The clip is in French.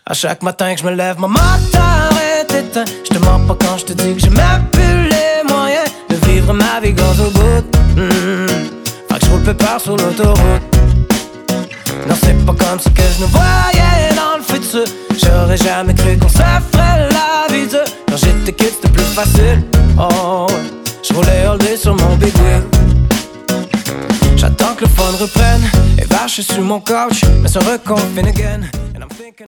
À chaque matin que je me lève, mon moteur est éteint. Je te mens pas quand je te dis que j'ai même plus les moyens de vivre ma vie gaz au bout. Fait que je roule pépère sur l'autoroute. Non, c'est pas comme si que je nous voyais dans le futur. J'aurais jamais cru qu'on se ferait la vie dure. Quand j'étais kid c'était plus facile. Oh ouais. Je roulais all day sur mon big wheel. J'attends que le fun reprenne et vache sur mon couch, mais se reconfine again.